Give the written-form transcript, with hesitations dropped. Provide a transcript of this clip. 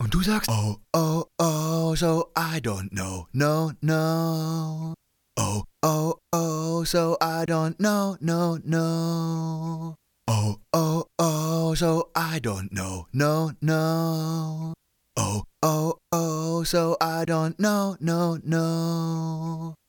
Und du sagst, oh, oh, oh, so I don't know, no, no. Oh, oh, oh, so I don't know, no, no. Oh, oh, oh, so I don't know, no, no. Oh, oh, oh, so I don't know, no, no.